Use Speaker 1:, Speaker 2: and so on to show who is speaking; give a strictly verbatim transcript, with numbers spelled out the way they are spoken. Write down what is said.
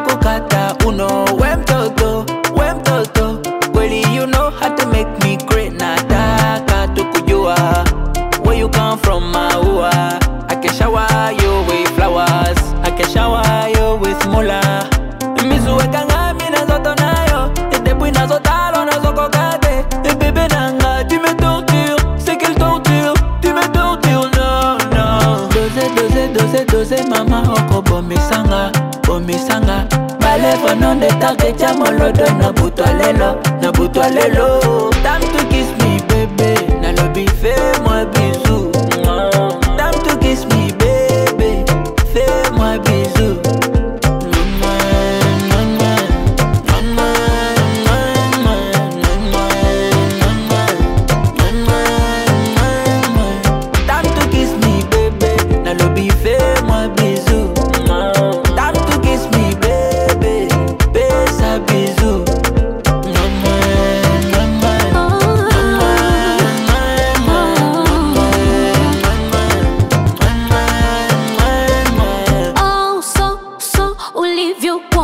Speaker 1: kukata uno. We mtoto, we mtoto, kweli you know how to make me great. Nataka tukujua where you come from, maua. I can shower you with flowers, I can shower you with mula. Mizuweka ngami na zoto nayo, depuis na zotalo na zoko kate. Bébé nanga, tu me tortures, c'est quelle torture, tu me tortures, non, non. Dose, dose, dose, dose, mama oko bomisanga, bomisanga. Balève non de target, jamolodo na butwa lelo, na butwa lelo. Time to kiss me, bébé, na lobby, fais-moi bisou. Time to kiss me, bébé, fais-moi bisou. Time to kiss me, bébé, na lobby, fais-moi bisou. Time to kiss me, bébé, fais ça bisou.
Speaker 2: Oh, so, so ulivyokuwa